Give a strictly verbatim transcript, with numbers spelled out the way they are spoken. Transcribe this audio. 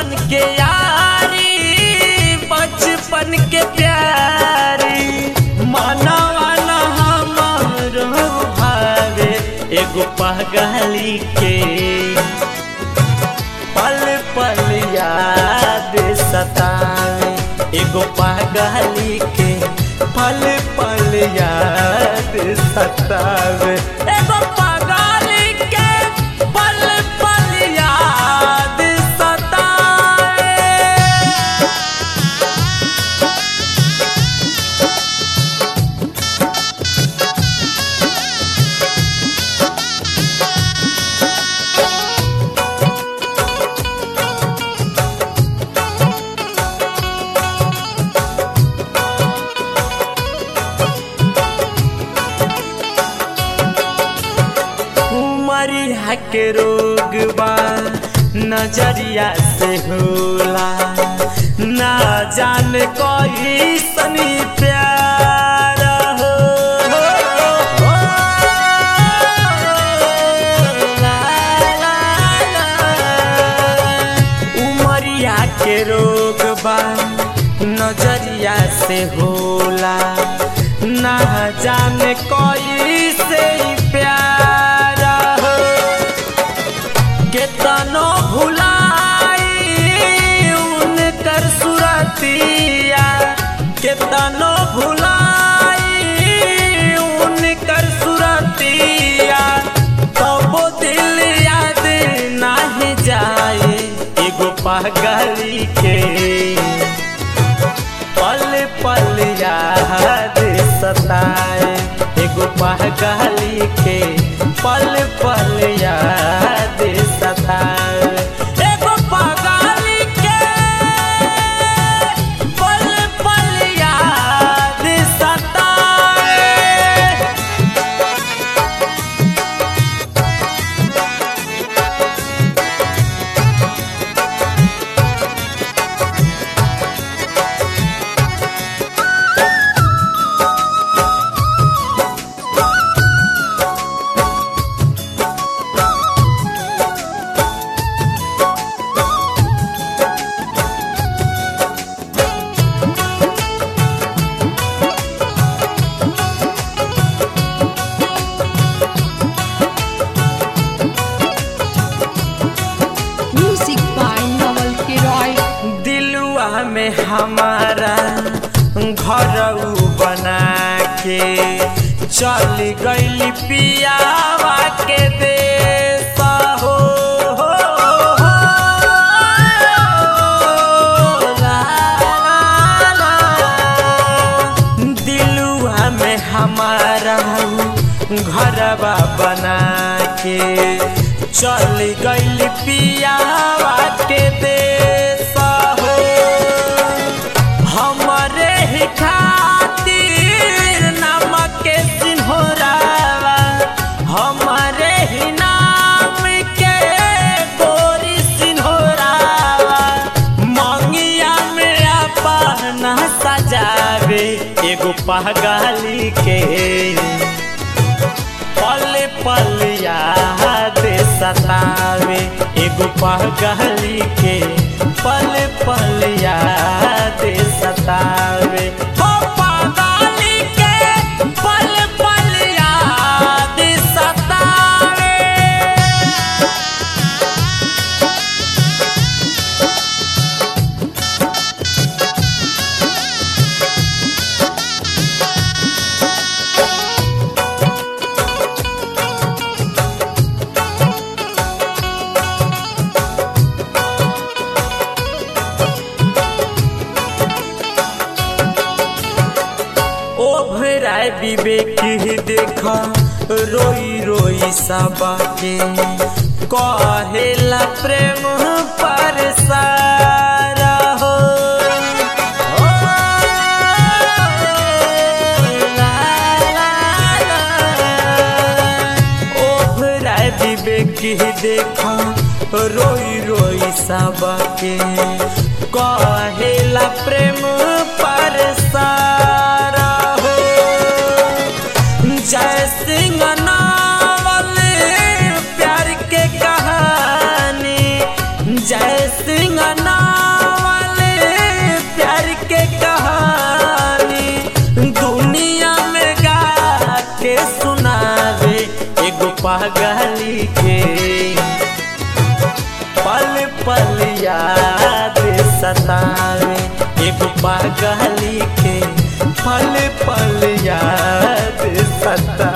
बचपन के यारी बचपन के प्यारी मनवा न हमारो भावे एगो पगली के पल पल याद सतावे एगो पगली के पल पल याद सतावे एगो पगली के पल पल याद सतावे। उमरिया के रोग बा नजरिया से होला ना जान कोई सनी प्यार हो ला ला ला। उमरिया के रोग बा नजरिया से होला ना जान कोई से प्यार हो केतनो भुलाई उनकर सुरतिया केतनो भुलाई उनकर सुरतिया तबो दिल याद नहीं जाए एगो पगली के पल पल याद सताए एगो पगली के पल पल याद सताए एगो पगली के पल पल याद सताए। Music by Naval Kiroy. दिलवा में हमारा घर बना के चल गई पियावा के देश हो ला ला ला। दिलवा में हमारा घरवा बना के चल गई पियावा के देश हो हमरे ही खातिर नमक के सिंहोरावा हमरे ही नाम के गोरी सिंहोरावा मंगिया में अपना सजावे एगो पगली के पल पल याद सतावे एगो पगली के पल पल याद सतावे ओ पगली के पल पल याद सतावे। ओभराय विवेक देखा रोई रोई सबा के कहेला प्रेम पर सारा हो ला ला ला। ओभराय विवेक देखा रोई रोई सबा के कहेला प्रेम पर सारा हो जय सिंह नावल प्यार के कहानी जय सिंह ना पल याद सतावे, एगो पागली के पल पल याद सतावे।